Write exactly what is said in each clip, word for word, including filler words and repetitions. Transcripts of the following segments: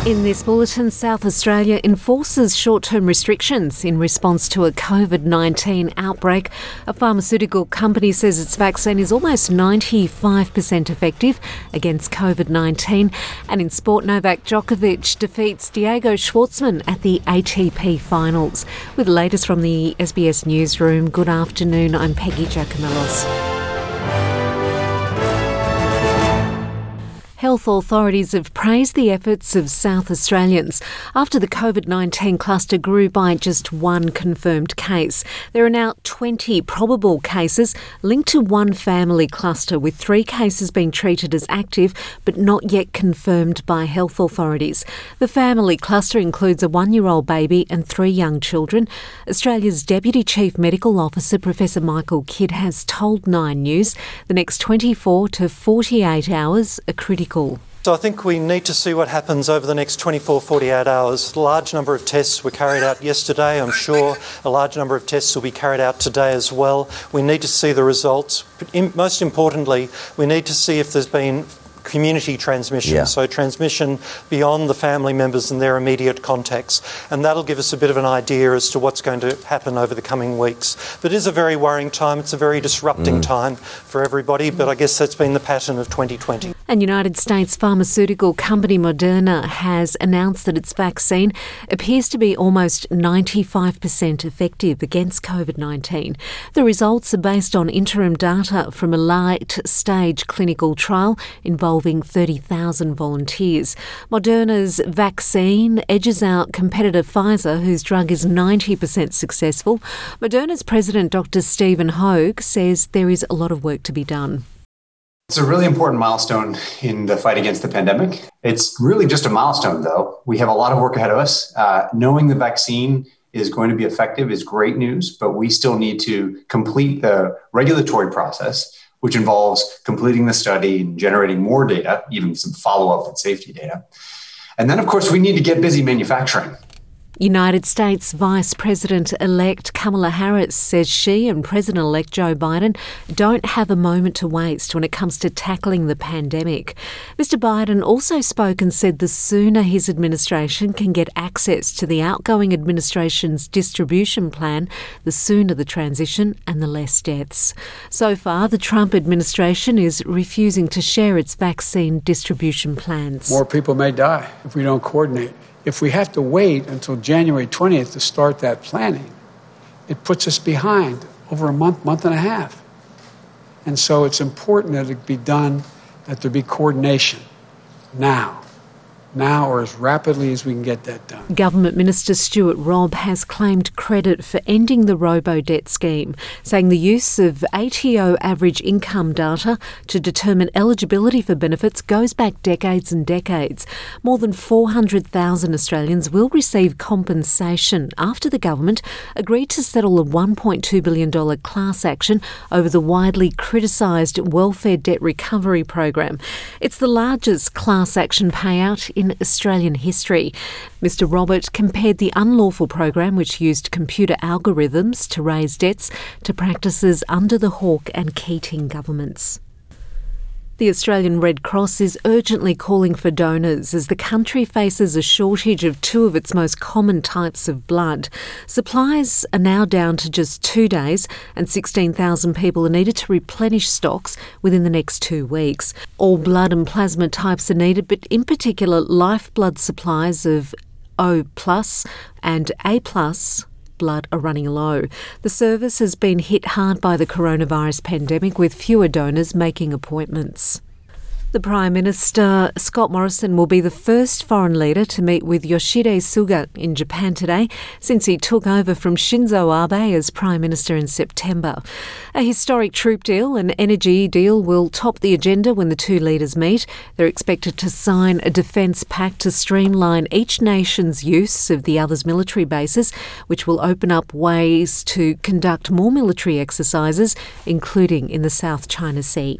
In this bulletin, South Australia enforces short-term restrictions in response to a COVID nineteen outbreak. A pharmaceutical company says its vaccine is almost ninety-five percent effective against COVID nineteen. And in sport, Novak Djokovic defeats Diego Schwartzman at the A T P finals. With the latest from the S B S Newsroom, good afternoon, I'm Peggy Giacomellos. Health authorities have praised the efforts of South Australians after the COVID nineteen cluster grew by just one confirmed case. There are now twenty probable cases linked to one family cluster, with three cases being treated as active but not yet confirmed by health authorities. The family cluster includes a one-year-old baby and three young children. Australia's Deputy Chief Medical Officer, Professor Michael Kidd, has told Nine News the next twenty-four to forty-eight hours are critical. So I think we need to see what happens over the next twenty-four, forty-eight hours. A large number of tests were carried out yesterday. I'm sure a large number of tests will be carried out today as well. We need to see the results. But in, most importantly, we need to see if there's been community transmission, yeah. so transmission beyond the family members and their immediate contacts. And that'll give us a bit of an idea as to what's going to happen over the coming weeks. But it is a very worrying time. It's a very disrupting mm. time for everybody, but I guess that's been the pattern of twenty twenty. And United States pharmaceutical company Moderna has announced that its vaccine appears to be almost ninety-five percent effective against COVID nineteen. The results are based on interim data from a late-stage clinical trial involving thirty thousand volunteers. Moderna's vaccine edges out competitor Pfizer, whose drug is ninety percent successful. Moderna's president, Doctor Stephen Hoge, says there is a lot of work to be done. It's a really important milestone in the fight against the pandemic. It's really just a milestone, though. We have a lot of work ahead of us. Uh, knowing the vaccine is going to be effective is great news, but we still need to complete the regulatory process, which involves completing the study and generating more data, even some follow-up and safety data. And then, of course, we need to get busy manufacturing. United States Vice President-elect Kamala Harris says she and President-elect Joe Biden don't have a moment to waste when it comes to tackling the pandemic. Mister Biden also spoke and said the sooner his administration can get access to the outgoing administration's distribution plan, the sooner the transition and the less deaths. So far, the Trump administration is refusing to share its vaccine distribution plans. More people may die if we don't coordinate. If we have to wait until January twentieth to start that planning, it puts us behind over a month, month and a half. And so it's important that it be done, that there be coordination now. Now or as rapidly as we can get that done. Government Minister Stuart Robb has claimed credit for ending the robo-debt scheme, saying the use of A T O average income data to determine eligibility for benefits goes back decades and decades. More than four hundred thousand Australians will receive compensation after the government agreed to settle a one point two billion dollars class action over the widely criticised welfare debt recovery program. It's the largest class action payout in Australian history. Mister Robert compared the unlawful program, which used computer algorithms to raise debts, to practices under the Hawke and Keating governments. The Australian Red Cross is urgently calling for donors as the country faces a shortage of two of its most common types of blood. Supplies are now down to just two days and sixteen thousand people are needed to replenish stocks within the next two weeks. All blood and plasma types are needed, but in particular lifeblood supplies of O plus and A plus blood are running low. The service has been hit hard by the coronavirus pandemic, with fewer donors making appointments. The Prime Minister, Scott Morrison, will be the first foreign leader to meet with Yoshihide Suga in Japan today since he took over from Shinzo Abe as Prime Minister in September. A historic troop deal and energy deal will top the agenda when the two leaders meet. They're expected to sign a defence pact to streamline each nation's use of the other's military bases, which will open up ways to conduct more military exercises, including in the South China Sea.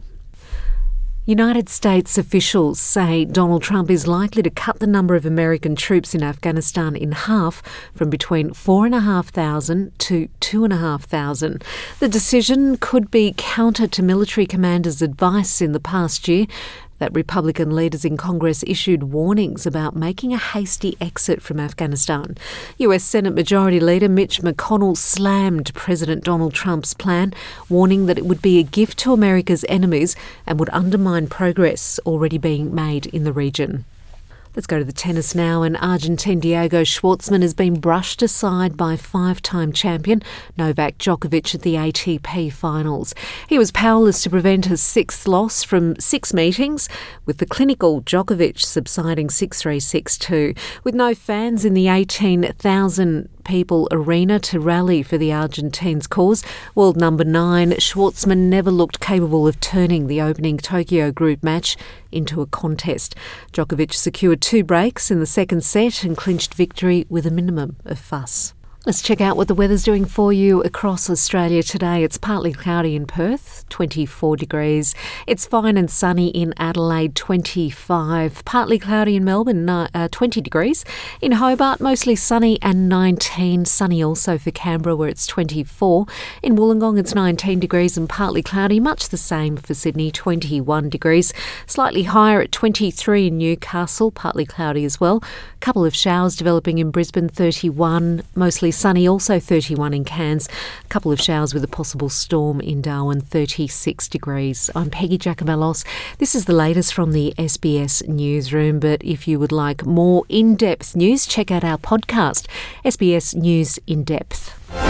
United States officials say Donald Trump is likely to cut the number of American troops in Afghanistan in half, from between four thousand five hundred to two thousand five hundred. The decision could be counter to military commanders' advice in the past year. that Republican leaders in Congress issued warnings about making a hasty exit from Afghanistan. U S Senate Majority Leader Mitch McConnell slammed President Donald Trump's plan, warning that it would be a gift to America's enemies and would undermine progress already being made in the region. Let's go to the tennis now, and Argentine Diego Schwartzman has been brushed aside by five-time champion Novak Djokovic at the A T P finals. He was powerless to prevent a sixth loss from six meetings, with the clinical Djokovic subsiding six three, six two. With no fans in the eighteen thousand people arena to rally for the Argentines' cause, world number nine Schwartzman never looked capable of turning the opening Tokyo group match into a contest. Djokovic secured two breaks in the second set and clinched victory with a minimum of fuss. Let's check out what the weather's doing for you across Australia today. It's partly cloudy in Perth, twenty-four degrees. It's fine and sunny in Adelaide, twenty-five. Partly cloudy in Melbourne, uh, twenty degrees. In Hobart, mostly sunny and nineteen. Sunny also for Canberra, where it's twenty-four. In Wollongong, it's nineteen degrees and partly cloudy. Much the same for Sydney, twenty-one degrees. Slightly higher at twenty-three in Newcastle, partly cloudy as well. A couple of showers developing in Brisbane, thirty-one. Mostly sunny, also thirty-one in Cairns. A couple of showers with a possible storm in Darwin, thirty-six degrees. I'm Peggy Giacomellos. This is the latest from the S B S newsroom, but if you would like more in-depth news, check out our podcast, S B S News In Depth.